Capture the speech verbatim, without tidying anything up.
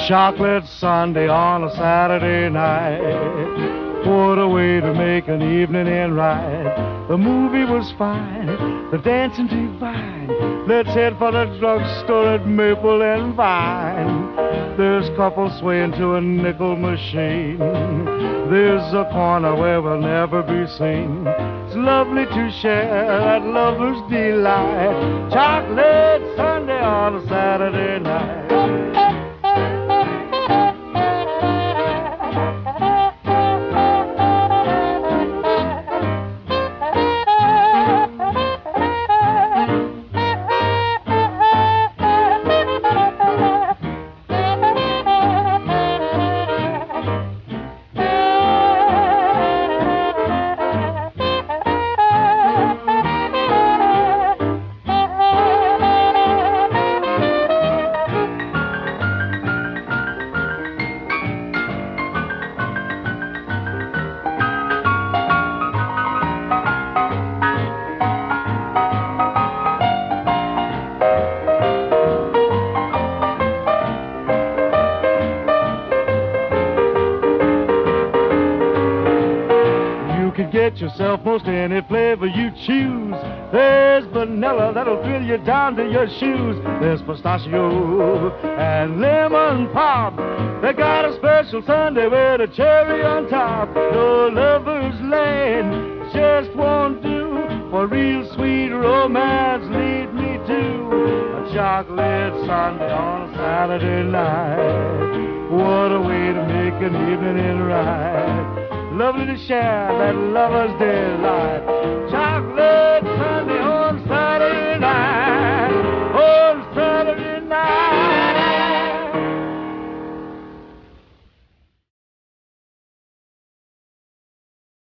chocolate sundae on a Saturday night. What a way to make an evening end right. The movie was fine, the dancing divine. Let's head for the drugstore at Maple and Vine. There's couples swaying to a nickel machine. There's a corner where we'll never be seen. It's lovely to share that lover's delight. Chocolate sundae on a Saturday night. Get yourself most any flavor you choose. There's vanilla that'll thrill you down to your shoes. There's pistachio and lemon pop. They got a special sundae with a cherry on top. No lover's lane just won't do. For real sweet romance, lead me to a chocolate sundae on a Saturday night. What a way to make an evening in right. Lovely to share that lover's delight.